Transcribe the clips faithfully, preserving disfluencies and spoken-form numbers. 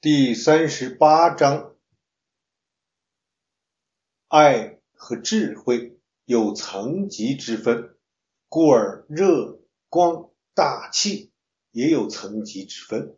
第三十八章，爱和智慧有层级之分，故而热、光、大气也有层级之分。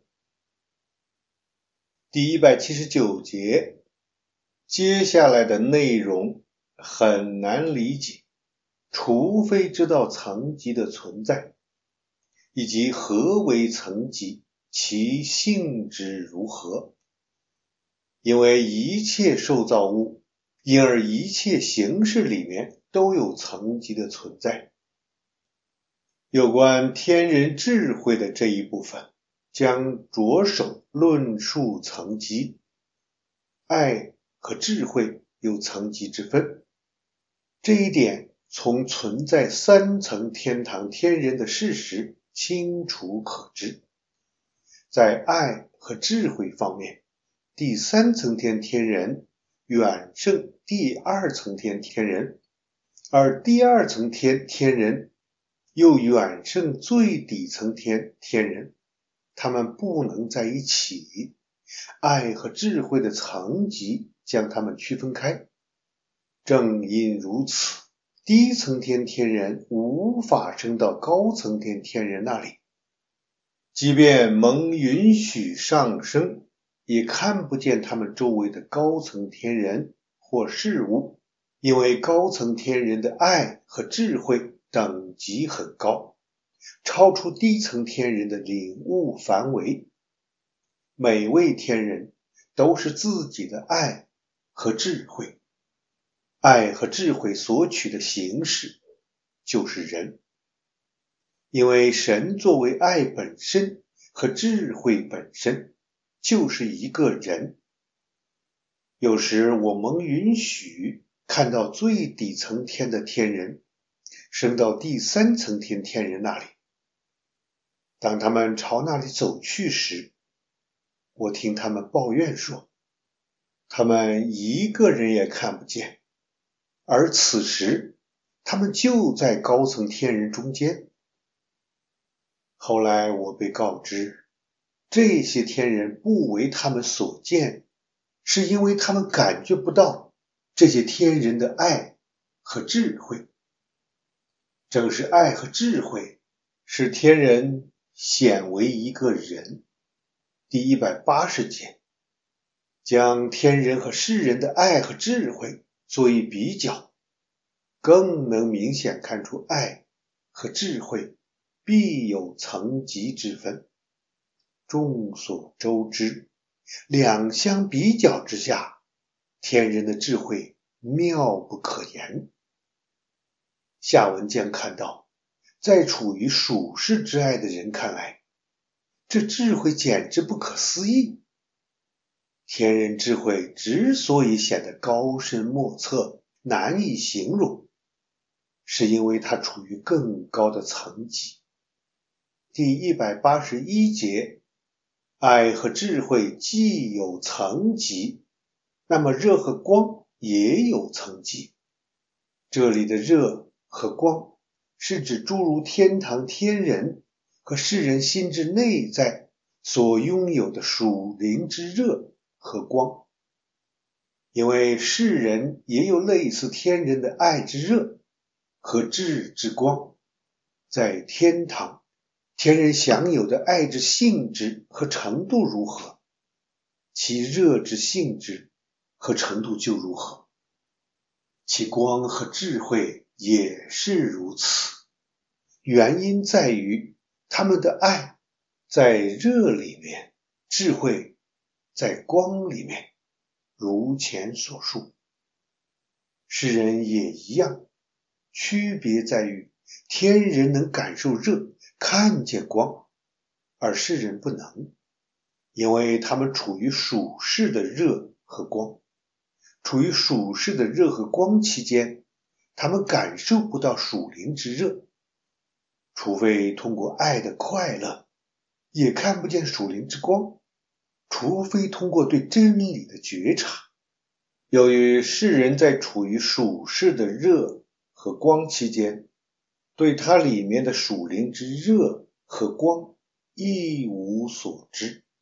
第一百七十九节，接下来的内容很难理解，除非知道层级的存在，以及何为层级，其性质如何。因为一切受造物，因而一切形式里面都有层级的存在。有关天人智慧的这一部分，将着手论述层级。爱和智慧有层级之分，这一点从存在三层天堂天人的事实清楚可知。在爱和智慧方面，第三层天天人远胜第二层天天人，而第二层天天人又远胜最底层天天人，他们不能在一起。爱和智慧的层级将他们区分开。正因如此，低层天天人无法升到高层天天人那里，即便蒙允许上升，也看不见他们周围的高层天人或事物，因为高层天人的爱和智慧等级很高，超出低层天人的领悟范围。每位天人都是自己的爱和智慧，爱和智慧所取的形式就是人，因为神作为爱本身和智慧本身就是一个人。有时我蒙允许看到最底层天的天人升到第三层天天人那里，当他们朝那里走去时，我听他们抱怨说，他们一个人也看不见，而此时他们就在高层天人中间。后来我被告知，这些天人不为他们所见，是因为他们感觉不到这些天人的爱和智慧。正是爱和智慧使天人显为一个人。第一百八十节，将天人和世人的爱和智慧作一比较，更能明显看出爱和智慧必有层级之分。众所周知，两相比较之下，天人的智慧妙不可言。下文将看到，在处于属世之爱的人看来，这智慧简直不可思议。天人智慧之所以显得高深莫测，难以形容，是因为它处于更高的层级。第一百八十一节，爱和智慧既有层级，那么热和光也有层级。这里的热和光是指诸如天堂天人和世人心之内在所拥有的属灵之热和光，因为世人也有类似天人的爱之热和智之光。在天堂，天人享有的爱之性质和程度如何，其热之性质和程度就如何，其光和智慧也是如此。原因在于他们的爱在热里面，智慧在光里面，如前所述。世人也一样，区别在于天人能感受热，看见光，而世人不能，因为他们处于属世的热和光。处于属世的热和光期间，他们感受不到属灵之热，除非通过爱的快乐，也看不见属灵之光，除非通过对真理的觉察。由于世人在处于属世的热和光期间，对它里面的属灵之热和光一无所知，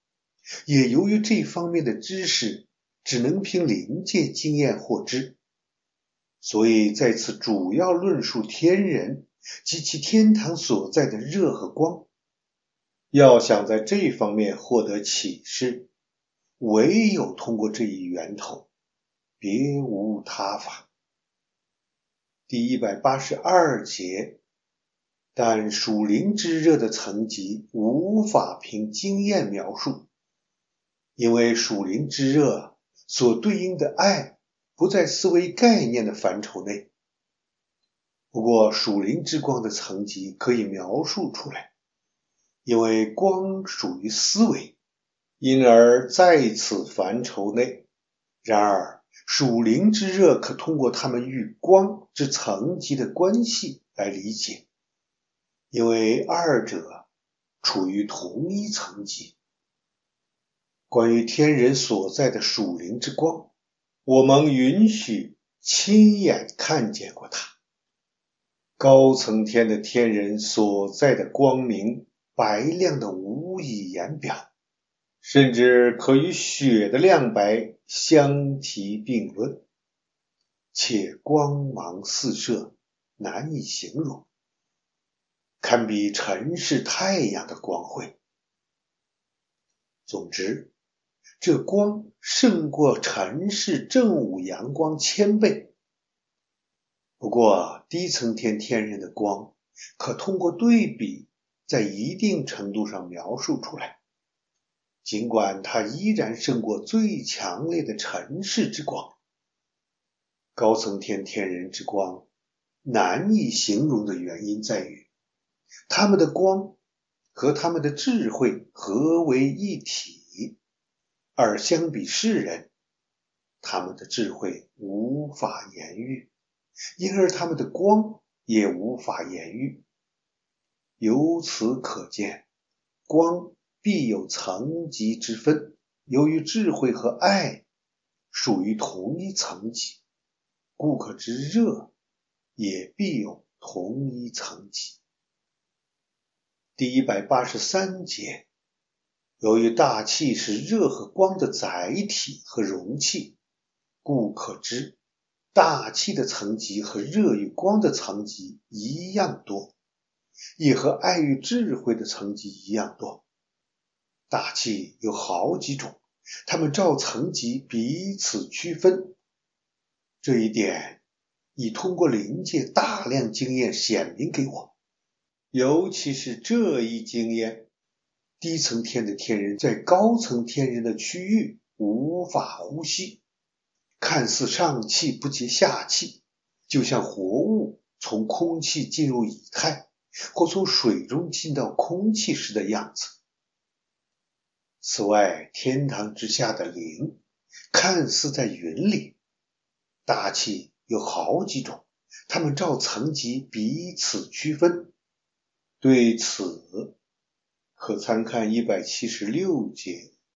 也由于这方面的知识只能凭灵界经验获知，所以在此主要论述天人及其天堂所在的热和光。要想在这方面获得启示，唯有通过这一源头，别无他法。第一百八十二节，但属灵之热的层级无法凭经验描述，因为属灵之热所对应的爱不在思维概念的范畴内。不过属灵之光的层级可以描述出来，因为光属于思维，因而在此范畴内。然而属灵之热可通过它们与光之层级的关系来理解，因为二者处于同一层级。关于天人所在的属灵之光，我们允许亲眼看见过它。高层天的天人所在的光明白亮的无以言表，甚至可与雪的亮白相提并论，且光芒四射，难以形容，堪比尘世太阳的光辉。总之，这光胜过尘世正午阳光千倍。不过低层天天人的光可通过对比在一定程度上描述出来，尽管它依然胜过最强烈的尘世之光。高层天天人之光难以形容的原因在于，他们的光和他们的智慧合为一体，而相比世人，他们的智慧无法言喻，因而他们的光也无法言喻。由此可见，光必有层级之分，由于智慧和爱属于同一层级，故可知热也必有同一层级。第一百八十三节，由于大气是热和光的载体和容器，故可知大气的层级和热与光的层级一样多，也和爱与智慧的层级一样多。大气有好几种，它们照层级彼此区分。这一点已通过灵界大量经验显明给我，尤其是这一经验，低层天的天人在高层天人的区域无法呼吸，看似上气不接下气，就像活物从空气进入以太，或从水中进到空气时的样子。此外，天堂之下的灵看似在云里。大气有好几种，它们照层级彼此区分。对此可参看一百七十六节